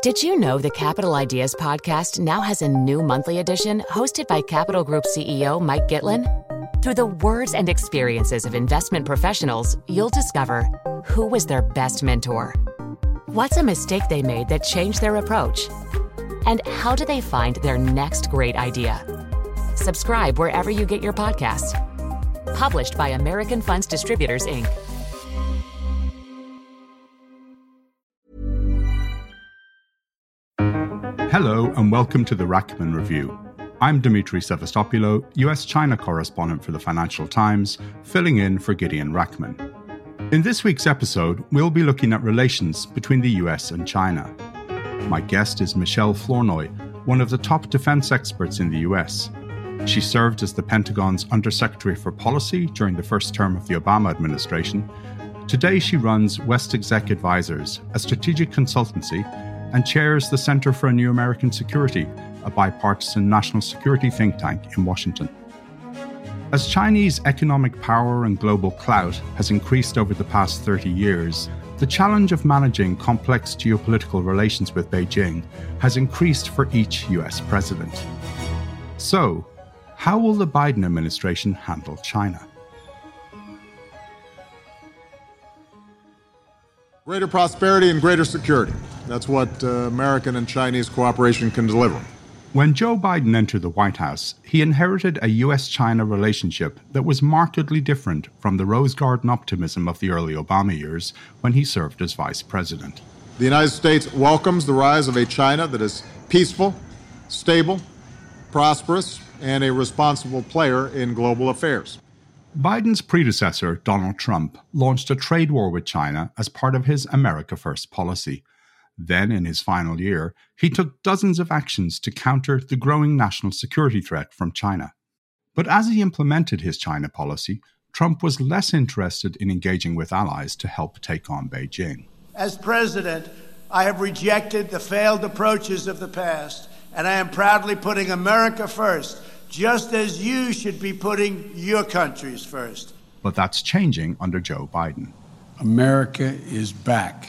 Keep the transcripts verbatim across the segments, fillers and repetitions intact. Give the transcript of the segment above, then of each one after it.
Did you know the Capital Ideas podcast now has a new monthly edition hosted by Capital Group C E O Mike Gitlin? Through the words and experiences of investment professionals, you'll discover who was their best mentor, what's a mistake they made that changed their approach, and how do they find their next great idea. Subscribe wherever you get your podcasts. Published by American Funds Distributors, Incorporated. Hello and welcome to the Rachman Review. I'm Dimitri Sevastopoulos, U S-China correspondent for the Financial Times, filling in for Gideon Rachman. In this week's episode, we'll be looking at relations between the U S and China. My guest is Michelle Flournoy, one of the top defense experts in the U S. She served as the Pentagon's Undersecretary for Policy during the first term of the Obama administration. Today she runs West Exec Advisors, a strategic consultancy, and chairs the Center for a New American Security, a bipartisan national security think tank in Washington. As Chinese economic power and global clout has increased over the past thirty years, the challenge of managing complex geopolitical relations with Beijing has increased for each U S president. So, how will the Biden administration handle China? Greater prosperity and greater security. That's what uh, American and Chinese cooperation can deliver. When Joe Biden entered the White House, he inherited a U S-China relationship that was markedly different from the rose garden optimism of the early Obama years when he served as vice president. The United States welcomes the rise of a China that is peaceful, stable, prosperous, and a responsible player in global affairs. Biden's predecessor, Donald Trump, launched a trade war with China as part of his America First policy. Then, in his final year, he took dozens of actions to counter the growing national security threat from China. But as he implemented his China policy, Trump was less interested in engaging with allies to help take on Beijing. As president, I have rejected the failed approaches of the past, and I am proudly putting America first, just as you should be putting your countries first. But that's changing under Joe Biden. America is back.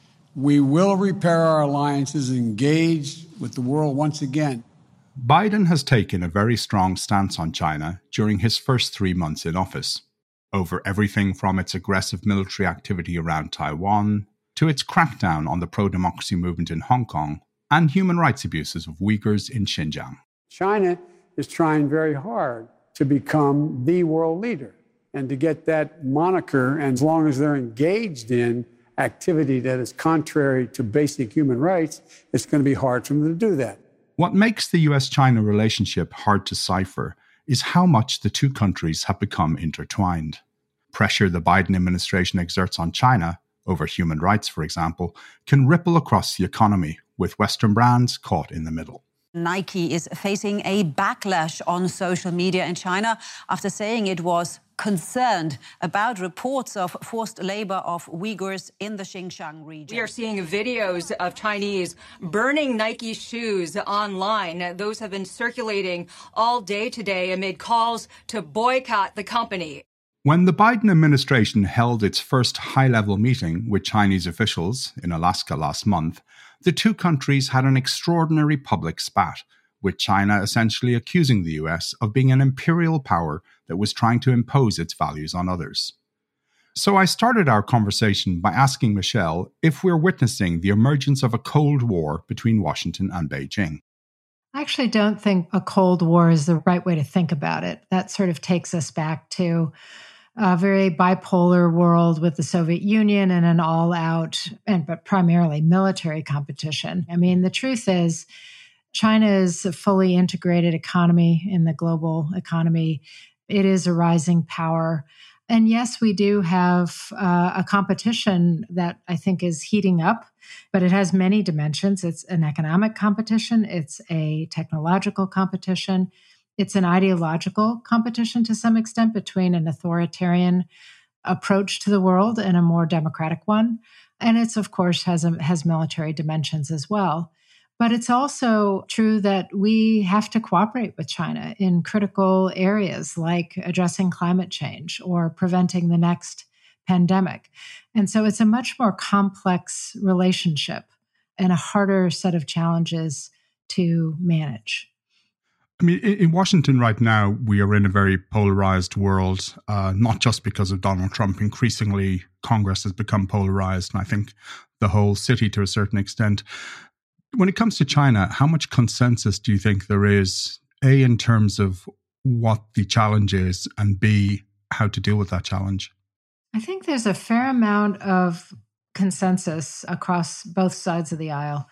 We will repair our alliances and engage with the world once again. Biden has taken a very strong stance on China during his first three months in office, over everything from its aggressive military activity around Taiwan to its crackdown on the pro-democracy movement in Hong Kong and human rights abuses of Uyghurs in Xinjiang. China is trying very hard to become the world leader and to get that moniker, and as long as they're engaged in activity that is contrary to basic human rights, it's going to be hard for them to do that. What makes the U S-China relationship hard to decipher is how much the two countries have become intertwined. Pressure the Biden administration exerts on China, over human rights, for example, can ripple across the economy, with Western brands caught in the middle. Nike is facing a backlash on social media in China after saying it was concerned about reports of forced labor of Uyghurs in the Xinjiang region. We are seeing videos of Chinese burning Nike shoes online. Those have been circulating all day today amid calls to boycott the company. When the Biden administration held its first high-level meeting with Chinese officials in Alaska last month, the two countries had an extraordinary public spat, with China essentially accusing the U S of being an imperial power that was trying to impose its values on others. So I started our conversation by asking Michelle if we're witnessing the emergence of a Cold War between Washington and Beijing. I actually don't think a Cold War is the right way to think about it. That sort of takes us back to a very bipolar world with the Soviet Union and an all-out, and but primarily military competition. I mean, the truth is, China is a fully integrated economy in the global economy. It is a rising power. And yes, we do have uh, a competition that I think is heating up, but it has many dimensions. It's an economic competition. It's a technological competition. It's an ideological competition to some extent between an authoritarian approach to the world and a more democratic one. And it's, of course, has a, has military dimensions as well. But it's also true that we have to cooperate with China in critical areas like addressing climate change or preventing the next pandemic. And so it's a much more complex relationship. and a harder set of challenges to manage. I mean, in Washington right now, we are in a very polarized world, uh, not just because of Donald Trump. Increasingly, Congress has become polarized, and I think the whole city to a certain extent. When it comes to China, how much consensus do you think there is, A, in terms of what the challenge is, and B, how to deal with that challenge? I think there's a fair amount of consensus across both sides of the aisle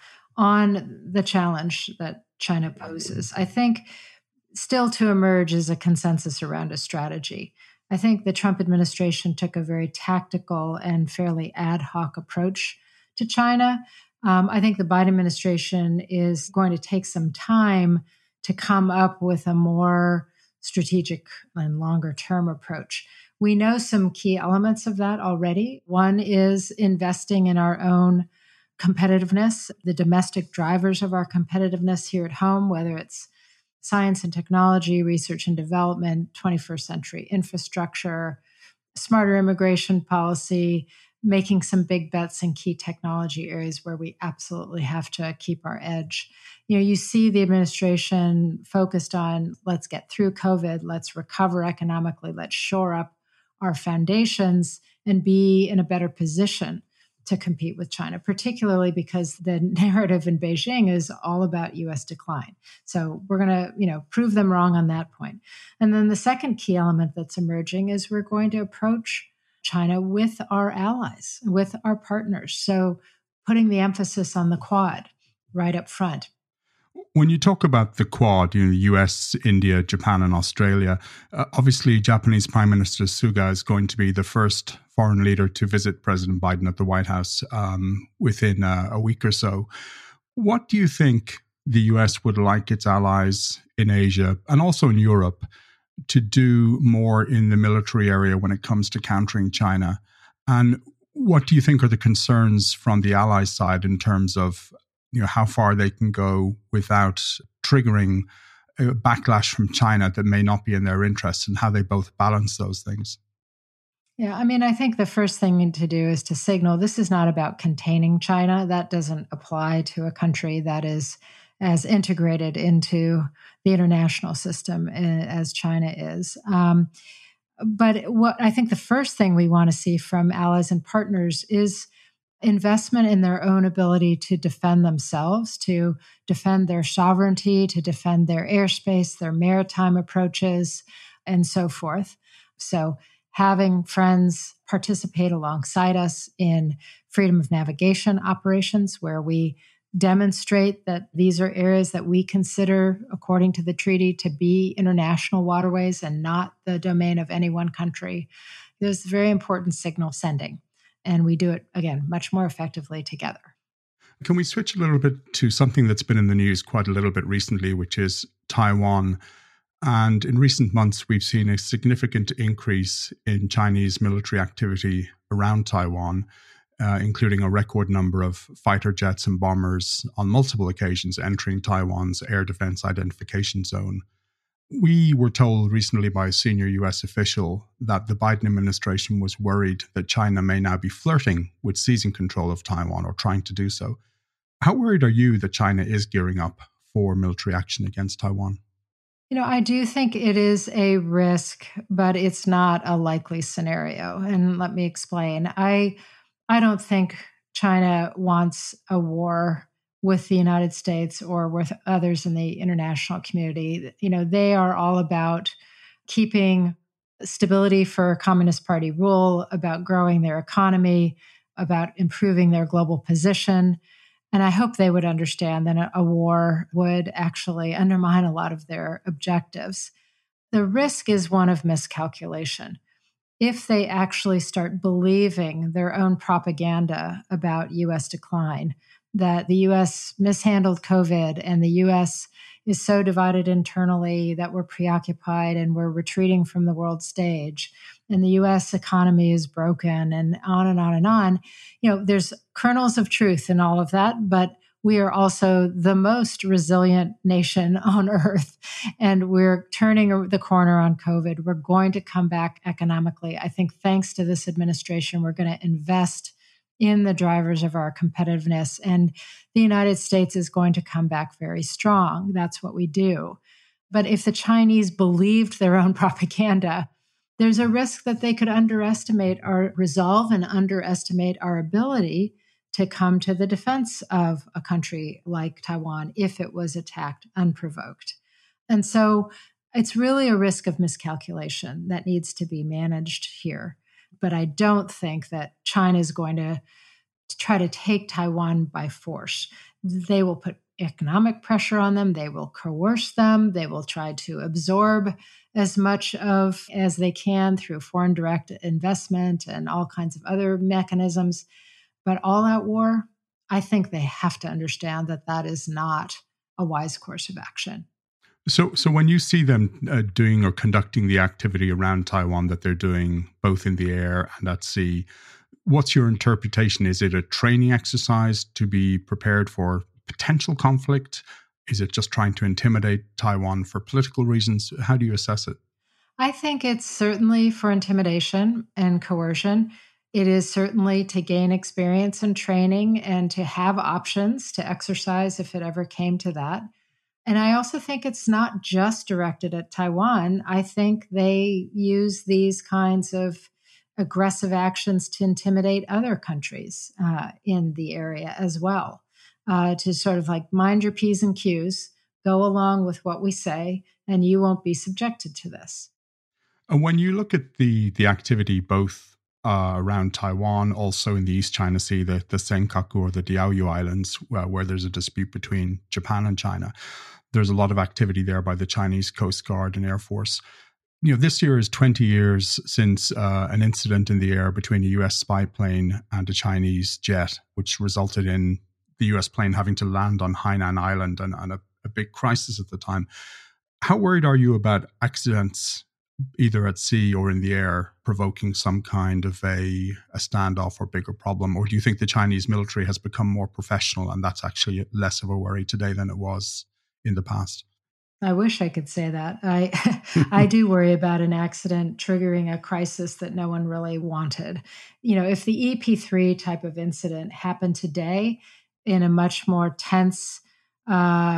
on the challenge that China poses. I think still to emerge is a consensus around a strategy. I think the Trump administration took a very tactical and fairly ad hoc approach to China. Um, I think the Biden administration is going to take some time to come up with a more strategic and longer term approach. We know some key elements of that already. One is investing in our own competitiveness, the domestic drivers of our competitiveness here at home, whether it's science and technology, research and development, twenty-first century infrastructure, smarter immigration policy, making some big bets in key technology areas where we absolutely have to keep our edge. You know, you see the administration focused on let's get through COVID, let's recover economically, let's shore up our foundations and be in a better position to compete with China, particularly because the narrative in Beijing is all about U S decline. So we're going to, you know, prove them wrong on that point. And then the second key element that's emerging is we're going to approach China with our allies, with our partners. So putting the emphasis on the Quad right up front. When you talk about the Quad, you know, the U S, India, Japan, and Australia, uh, obviously Japanese Prime Minister Suga is going to be the first foreign leader to visit President Biden at the White House um, within uh, a week or so. What do you think the U S would like its allies in Asia and also in Europe to do more in the military area when it comes to countering China? And what do you think are the concerns from the allies side in terms of, you know, how far they can go without triggering a backlash from China that may not be in their interests, and how they both balance those things? Yeah, I mean, I think the first thing to do is to signal this is not about containing China. That doesn't apply to a country that is as integrated into the international system as China is. Um, but what I think the first thing we want to see from allies and partners is investment in their own ability to defend themselves, to defend their sovereignty, to defend their airspace, their maritime approaches, and so forth. So having friends participate alongside us in freedom of navigation operations where we demonstrate that these are areas that we consider, according to the treaty, to be international waterways and not the domain of any one country. There's very important signal sending. And we do it, again, much more effectively together. Can we switch a little bit to something that's been in the news quite a little bit recently, which is Taiwan? And in recent months, we've seen a significant increase in Chinese military activity around Taiwan, uh, including a record number of fighter jets and bombers on multiple occasions entering Taiwan's air defense identification zone. We were told recently by a senior U S official that the Biden administration was worried that China may now be flirting with seizing control of Taiwan or trying to do so. How worried are you that China is gearing up for military action against Taiwan? You know, I do think it is a risk, but it's not a likely scenario. And let me explain. I, I don't think China wants a war with the United States or with others in the international community. You know, they are all about keeping stability for Communist Party rule, about growing their economy, about improving their global position. And I hope they would understand that a war would actually undermine a lot of their objectives. The risk is one of miscalculation. If they actually start believing their own propaganda about U S decline, that the U S mishandled COVID and the U S is so divided internally that we're preoccupied and we're retreating from the world stage, and the U S economy is broken, and on and on and on. You know, there's kernels of truth in all of that, but we are also the most resilient nation on earth, and we're turning the corner on COVID. We're going to come back economically. I think thanks to this administration, we're going to invest in the drivers of our competitiveness. And the United States is going to come back very strong. That's what we do. But if the Chinese believed their own propaganda, there's a risk that they could underestimate our resolve and underestimate our ability to come to the defense of a country like Taiwan if it was attacked unprovoked. And so it's really a risk of miscalculation that needs to be managed here. But I don't think that China is going to try to take Taiwan by force. They will put economic pressure on them. They will coerce them. They will try to absorb as much of as they can through foreign direct investment and all kinds of other mechanisms. But all-out war, I think they have to understand that that is not a wise course of action. So so when you see them uh, doing or conducting the activity around Taiwan that they're doing both in the air and at sea, what's your interpretation? Is it a training exercise to be prepared for potential conflict? Is it just trying to intimidate Taiwan for political reasons? How do you assess it? I think it's certainly for intimidation and coercion. It is certainly to gain experience and training and to have options to exercise if it ever came to that. And I also think it's not just directed at Taiwan. I think they use these kinds of aggressive actions to intimidate other countries uh, in the area as well, uh, to sort of like mind your P's and Q's, go along with what we say, and you won't be subjected to this. And when you look at the the activity both uh, around Taiwan, also in the East China Sea, the, the Senkaku or the Diaoyu Islands, uh, where there's a dispute between Japan and China, there's a lot of activity there by the Chinese Coast Guard and Air Force. You know, this year is twenty years since uh, an incident in the air between a U S spy plane and a Chinese jet, which resulted in the U S plane having to land on Hainan Island and, and a, a big crisis at the time. How worried are you about accidents, either at sea or in the air, provoking some kind of a, a standoff or bigger problem? Or do you think the Chinese military has become more professional and that's actually less of a worry today than it was in the past? I wish I could say that. I I do worry about an accident triggering a crisis that no one really wanted. You know, if the E P three type of incident happened today in a much more tense uh,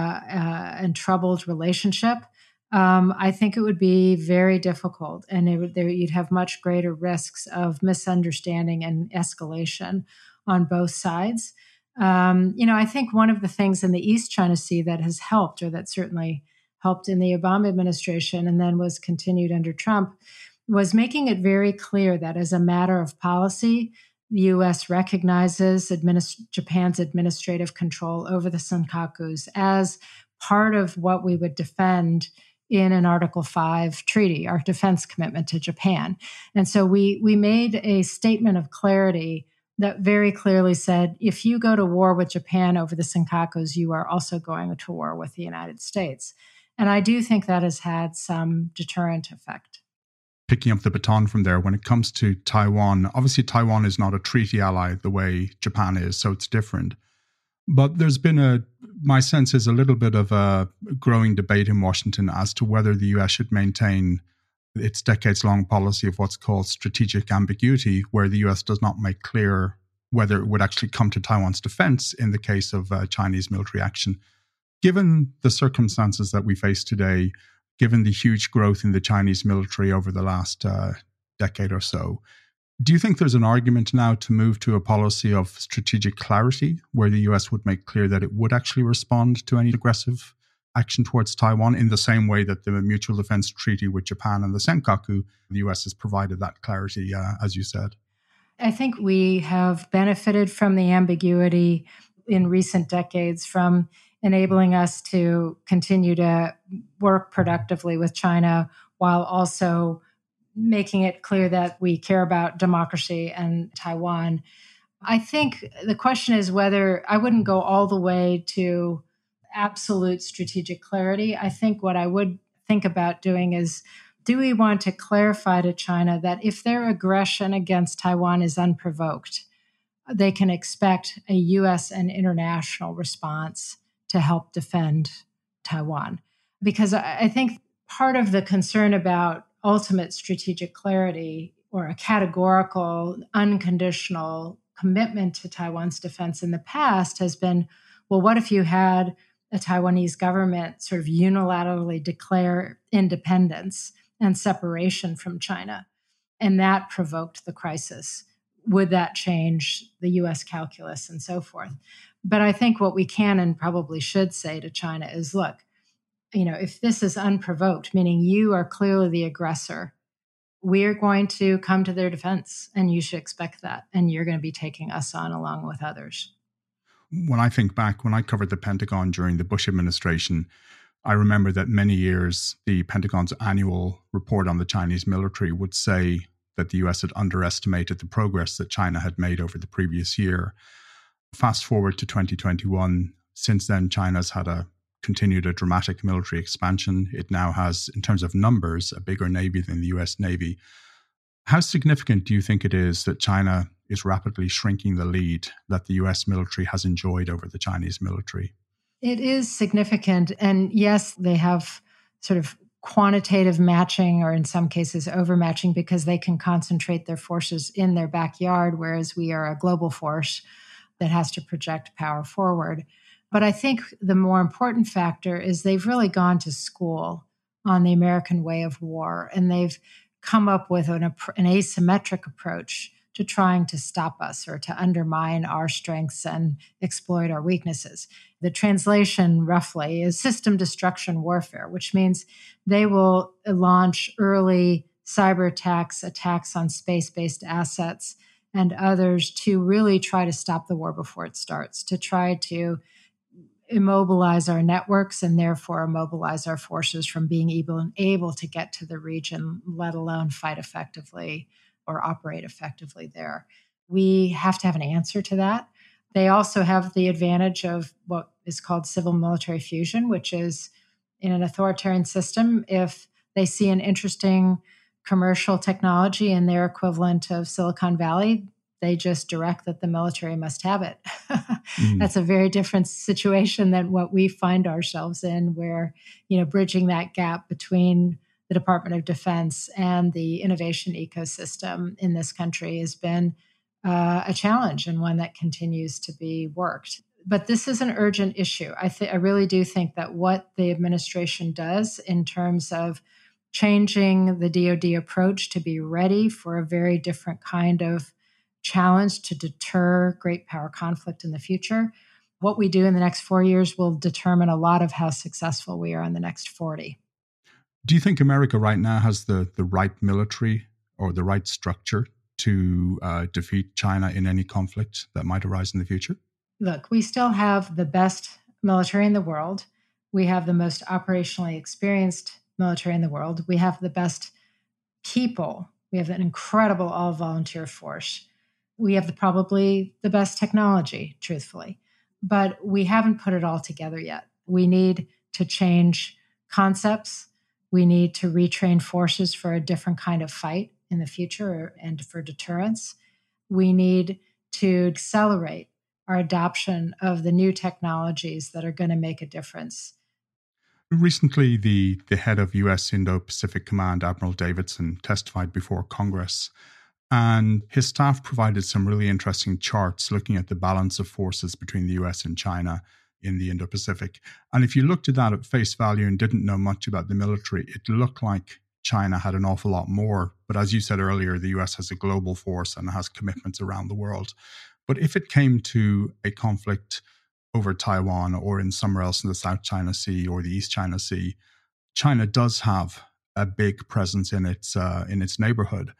uh, and troubled relationship, um, I think it would be very difficult, and it would, there, you'd have much greater risks of misunderstanding and escalation on both sides. Um, you know, I think one of the things in the East China Sea that has helped, or that certainly helped in the Obama administration and then was continued under Trump, was making it very clear that as a matter of policy, the U S recognizes administ- Japan's administrative control over the Senkakus as part of what we would defend in an Article five treaty, our defense commitment to Japan. And so we we made a statement of clarity that very clearly said, if you go to war with Japan over the Senkakus, you are also going to war with the United States. And I do think that has had some deterrent effect. Picking up the baton from there, when it comes to Taiwan, obviously Taiwan is not a treaty ally the way Japan is, so it's different. But there's been a, my sense is a little bit of a growing debate in Washington as to whether the U S should maintain its decades-long policy of what's called strategic ambiguity, where the U S does not make clear whether it would actually come to Taiwan's defense in the case of uh, Chinese military action. Given the circumstances that we face today, given the huge growth in the Chinese military over the last uh, decade or so, do you think there's an argument now to move to a policy of strategic clarity where the U S would make clear that it would actually respond to any aggressive action towards Taiwan in the same way that the Mutual Defense Treaty with Japan and the Senkaku, the U S has provided that clarity, uh, as you said? I think we have benefited from the ambiguity in recent decades, from enabling us to continue to work productively with China while also making it clear that we care about democracy and Taiwan. I think the question is whether I wouldn't go all the way to absolute strategic clarity. I think what I would think about doing is, do we want to clarify to China that if their aggression against Taiwan is unprovoked, they can expect a U S and international response to help defend Taiwan? Because I think part of the concern about ultimate strategic clarity, or a categorical, unconditional, commitment to Taiwan's defense in the past has been, well, what if you had a Taiwanese government sort of unilaterally declare independence and separation from China? And that provoked the crisis. Would that change the U S calculus and so forth? But I think what we can and probably should say to China is, look, you know, if this is unprovoked, meaning you are clearly the aggressor, we are going to come to their defense, and you should expect that. And you're going to be taking us on along with others. When I think back, when I covered the Pentagon during the Bush administration, I remember that many years the Pentagon's annual report on the Chinese military would say that the U S had underestimated the progress that China had made over the previous year. Fast forward to twenty twenty-one, since then China's had a continued a dramatic military expansion. It now has, in terms of numbers, a bigger Navy than the U S Navy. How significant do you think it is that China is rapidly shrinking the lead that the U S military has enjoyed over the Chinese military? It is significant. And yes, they have sort of quantitative matching, or in some cases overmatching, because they can concentrate their forces in their backyard, whereas we are a global force that has to project power forward. But I think the more important factor is they've really gone to school on the American way of war, and they've come up with an, an asymmetric approach to trying to stop us or to undermine our strengths and exploit our weaknesses. The translation, roughly, is system destruction warfare, which means they will launch early cyber attacks, attacks on space-based assets, and others to really try to stop the war before it starts, to try to immobilize our networks and therefore immobilize our forces from being able, able to get to the region, let alone fight effectively or operate effectively there. We have to have an answer to that. They also have the advantage of what is called civil military fusion, which is in an authoritarian system, if they see an interesting commercial technology in their equivalent of Silicon Valley, they just direct that the military must have it. mm. That's a very different situation than what we find ourselves in, where, you know, bridging that gap between the Department of Defense and the innovation ecosystem in this country has been uh, a challenge, and one that continues to be worked. But this is an urgent issue. I th- I really do think that what the administration does in terms of changing the D O D approach to be ready for a very different kind of challenge to deter great power conflict in the future, what we do in the next four years will determine a lot of how successful we are in the next forty. Do you think America right now has the, the right military or the right structure to uh, defeat China in any conflict that might arise in the future? Look, we still have the best military in the world. We have the most operationally experienced military in the world. We have the best people. We have an incredible all-volunteer force. We have the, probably the best technology, truthfully. But we haven't put it all together yet. We need to change concepts. We need to retrain forces for a different kind of fight in the future and for deterrence. We need to accelerate our adoption of the new technologies that are going to make a difference. Recently, the, the head of U S Indo-Pacific Command, Admiral Davidson, testified before Congress, and his staff provided some really interesting charts looking at the balance of forces between the U S and China in the Indo-Pacific. And if you looked at that at face value and didn't know much about the military, it looked like China had an awful lot more. But as you said earlier, the U S has a global force and has commitments around the world. But if it came to a conflict over Taiwan or in somewhere else in the South China Sea or the East China Sea, China does have a big presence in its uh, in its neighborhood.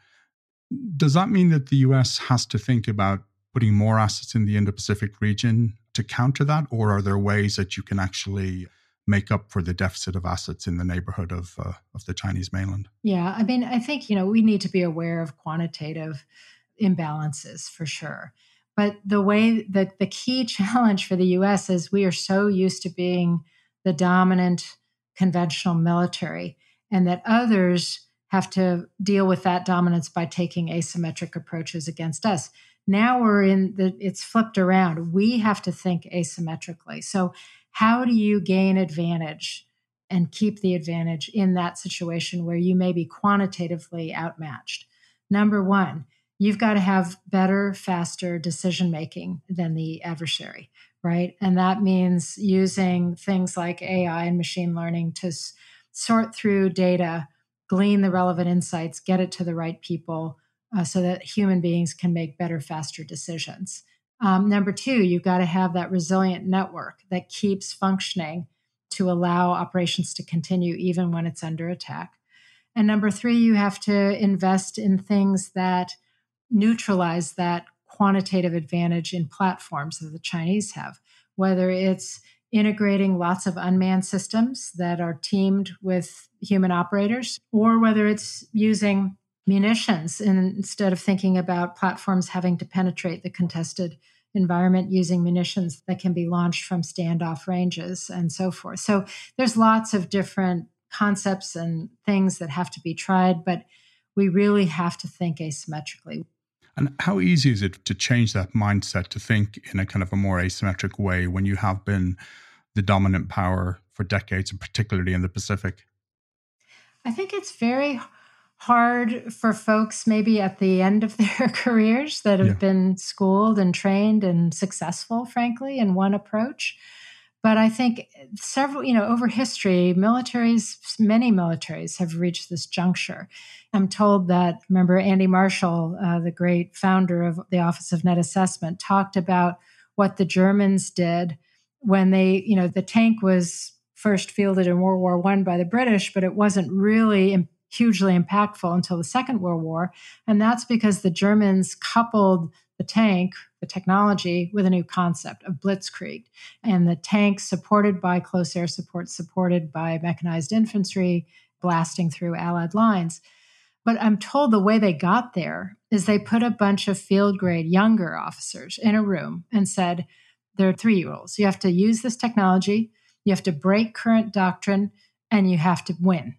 Does that mean that the U S has to think about putting more assets in the Indo-Pacific region to counter that, or are there ways that you can actually make up for the deficit of assets in the neighborhood of uh, of the Chinese mainland? Yeah, I mean, I think, you know, we need to be aware of quantitative imbalances for sure. But the way that the key challenge for the U S is we are so used to being the dominant conventional military, and that others have to deal with that dominance by taking asymmetric approaches against us. Now we're in the, it's flipped around. We have to think asymmetrically. So how do you gain advantage and keep the advantage in that situation where you may be quantitatively outmatched? Number one, you've got to have better, faster decision-making than the adversary, right? And that means using things like A I and machine learning to s- sort through data, glean the relevant insights, get it to the right people uh, so that human beings can make better, faster decisions. Um, number two, you've got to have that resilient network that keeps functioning to allow operations to continue even when it's under attack. And number three, you have to invest in things that neutralize that quantitative advantage in platforms that the Chinese have, whether it's integrating lots of unmanned systems that are teamed with human operators, or whether it's using munitions and instead of thinking about platforms having to penetrate the contested environment, using munitions that can be launched from standoff ranges and so forth. So there's lots of different concepts and things that have to be tried, but we really have to think asymmetrically. And how easy is it to change that mindset to think in a kind of a more asymmetric way when you have been the dominant power for decades, and particularly in the Pacific? I think it's very hard for folks maybe at the end of their careers that have yeah. been schooled and trained and successful, frankly, in one approach. But I think several, you know, over history, militaries, many militaries have reached this juncture. I'm told that, remember, Andy Marshall, uh, the great founder of the Office of Net Assessment, talked about what the Germans did when they, you know, the tank was first fielded in World War One by the British, but it wasn't really hugely impactful until the Second World War. And that's because the Germans coupled the tank, the technology, with a new concept of blitzkrieg. And the tank supported by close air support, supported by mechanized infantry, blasting through Allied lines. But I'm told the way they got there is they put a bunch of field grade younger officers in a room and said, they're three-year-olds. You have to use this technology, you have to break current doctrine, and you have to win.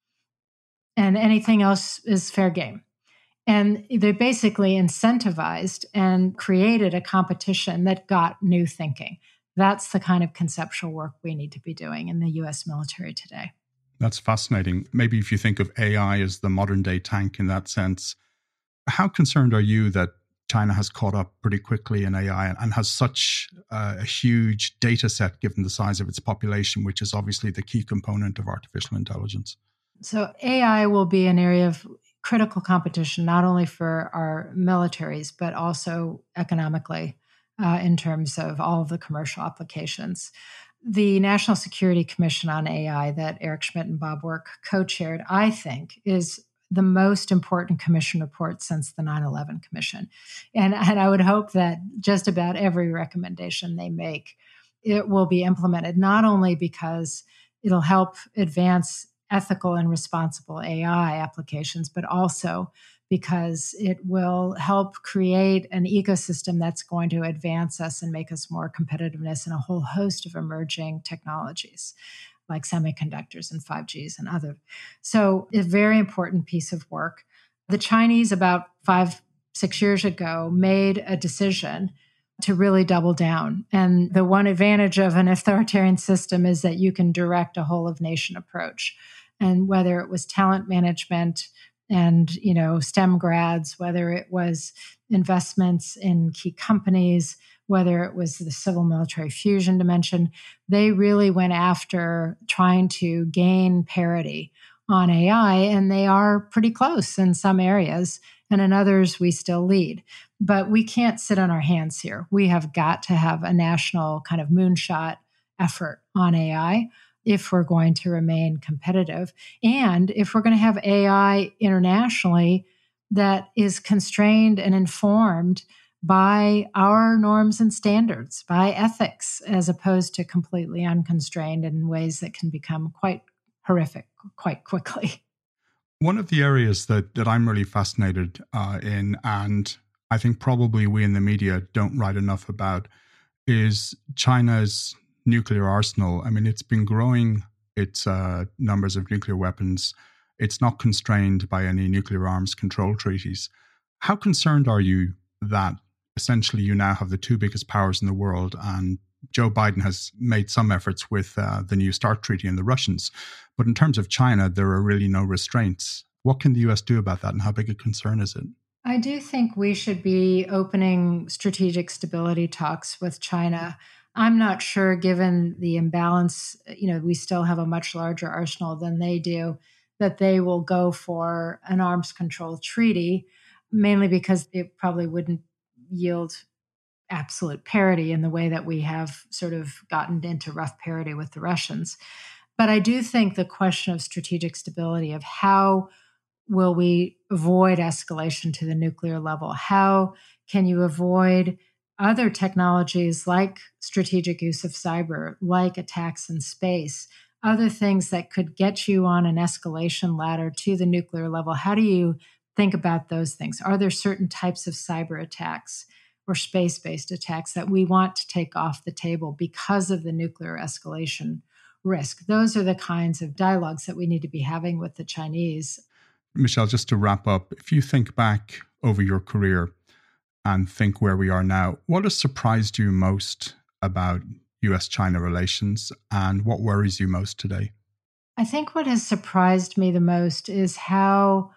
And anything else is fair game. And they basically incentivized and created a competition that got new thinking. That's the kind of conceptual work we need to be doing in the U S military today. That's fascinating. Maybe if you think of A I as the modern day tank in that sense, how concerned are you that China has caught up pretty quickly in A I and has such uh, a huge data set given the size of its population, which is obviously the key component of artificial intelligence? So A I will be an area of critical competition, not only for our militaries, but also economically uh, in terms of all of the commercial applications. The National Security Commission on A I that Eric Schmidt and Bob Work co-chaired, I think, is the most important commission report since the nine eleven Commission. And, and I would hope that just about every recommendation they make, it will be implemented, not only because it'll help advance ethical and responsible A I applications, but also because it will help create an ecosystem that's going to advance us and make us more competitiveness in a whole host of emerging technologies like semiconductors and five Gs and other. So a very important piece of work. The Chinese about five, six years ago made a decision to really double down. And the one advantage of an authoritarian system is that you can direct a whole of nation approach. And whether it was talent management and, you know, STEM grads, whether it was investments in key companies, whether it was the civil military fusion dimension, they really went after trying to gain parity on A I, and they are pretty close in some areas, and in others we still lead. But we can't sit on our hands here. We have got to have a national kind of moonshot effort on A I if we're going to remain competitive, and if we're going to have A I internationally that is constrained and informed by our norms and standards, by ethics, as opposed to completely unconstrained in ways that can become quite horrific quite quickly. One of the areas that, that I'm really fascinated uh, in, and I think probably we in the media don't write enough about, is China's nuclear arsenal. I mean, it's been growing its uh, numbers of nuclear weapons. It's not constrained by any nuclear arms control treaties. How concerned are you that essentially you now have the two biggest powers in the world, and Joe Biden has made some efforts with uh, the New START treaty and the Russians, but in terms of China, there are really no restraints. What can the U S do about that, and how big a concern is it? I do think we should be opening strategic stability talks with China. I'm not sure, given the imbalance, you know, we still have a much larger arsenal than they do, that they will go for an arms control treaty, mainly because it probably wouldn't yield absolute parity in the way that we have sort of gotten into rough parity with the Russians. But I do think the question of strategic stability, of how will we avoid escalation to the nuclear level? How can you avoid other technologies like strategic use of cyber, like attacks in space, other things that could get you on an escalation ladder to the nuclear level? How do you think about those things? Are there certain types of cyber attacks or space-based attacks that we want to take off the table because of the nuclear escalation risk? Those are the kinds of dialogues that we need to be having with the Chinese. Michelle, just to wrap up, if you think back over your career and think where we are now, what has surprised you most about U S China relations, and what worries you most today? I think what has surprised me the most is how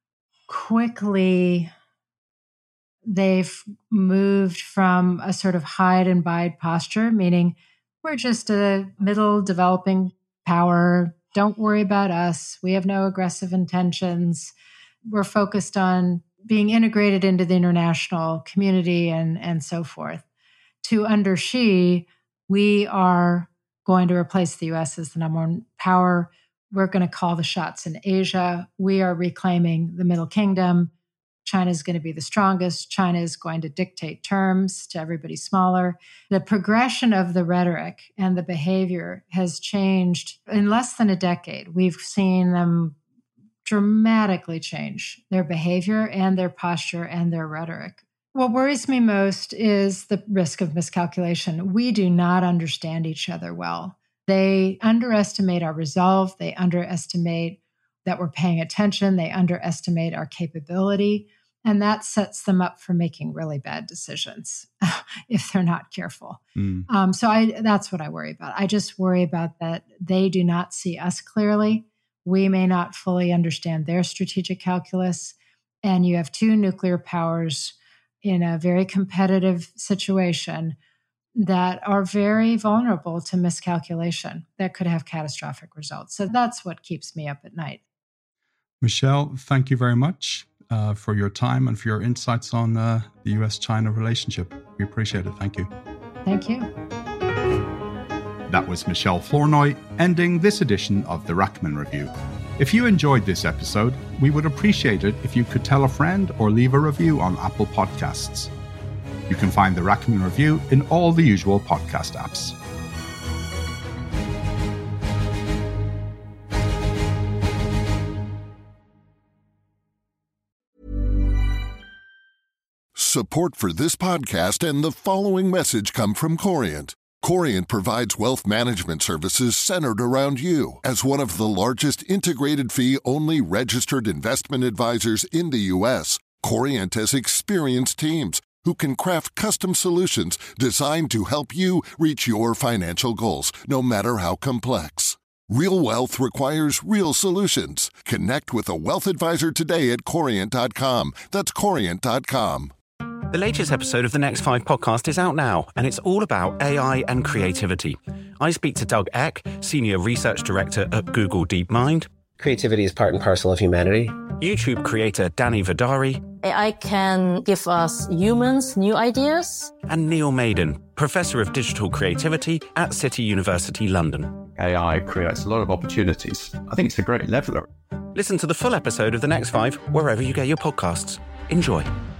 quickly they've moved from a sort of hide and bide posture, meaning we're just a middle developing power. Don't worry about us. We have no aggressive intentions. We're focused on being integrated into the international community and, and so forth. To under Xi, we are going to replace the U S as the number one power. We're going to call the shots in Asia. We are reclaiming the Middle Kingdom. China is going to be the strongest. China is going to dictate terms to everybody smaller. The progression of the rhetoric and the behavior has changed in less than a decade. We've seen them dramatically change their behavior and their posture and their rhetoric. What worries me most is the risk of miscalculation. We do not understand each other well. They underestimate our resolve. They underestimate that we're paying attention. They underestimate our capability. And that sets them up for making really bad decisions if they're not careful. Mm. Um, so I, that's what I worry about. I just worry about that they do not see us clearly. We may not fully understand their strategic calculus. And you have two nuclear powers in a very competitive situation that are very vulnerable to miscalculation that could have catastrophic results. So that's what keeps me up at night. Michelle, thank you very much uh, for your time and for your insights on uh, the U S China relationship. We appreciate it. Thank you. Thank you. That was Michelle Flournoy, ending this edition of the Rachman Review. If you enjoyed this episode, we would appreciate it if you could tell a friend or leave a review on Apple Podcasts. You can find the Rachman Review in all the usual podcast apps. Support for this podcast and the following message come from Corient. Corient provides wealth management services centered around you. As one of the largest integrated fee-only registered investment advisors in the U S, Corient has experienced teams who can craft custom solutions designed to help you reach your financial goals, no matter how complex. Real wealth requires real solutions. Connect with a wealth advisor today at Corient dot com. That's Corient dot com. The latest episode of the Next Five podcast is out now, and it's all about A I and creativity. I speak to Doug Eck, Senior Research Director at Google DeepMind. Creativity is part and parcel of humanity. YouTube creator Danny Vidari. A I can give us humans new ideas. And Neil Maiden, Professor of Digital Creativity at City University London. A I creates a lot of opportunities. I think it's a great leveler. Listen to the full episode of The Next Five wherever you get your podcasts. Enjoy.